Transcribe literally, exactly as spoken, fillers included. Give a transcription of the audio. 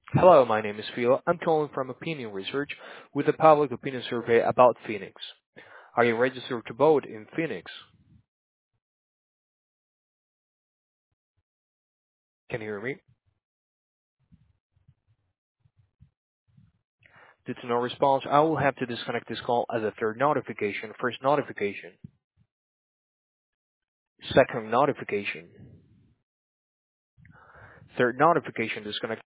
Hello, my name is Phil. I'm calling from Opinion Research with a public opinion survey about Phoenix. Are you registered to vote in Phoenix? Can you hear me? Due to no response, I will have to disconnect this call as a third notification. First notification. Second notification. Third notification disconnect.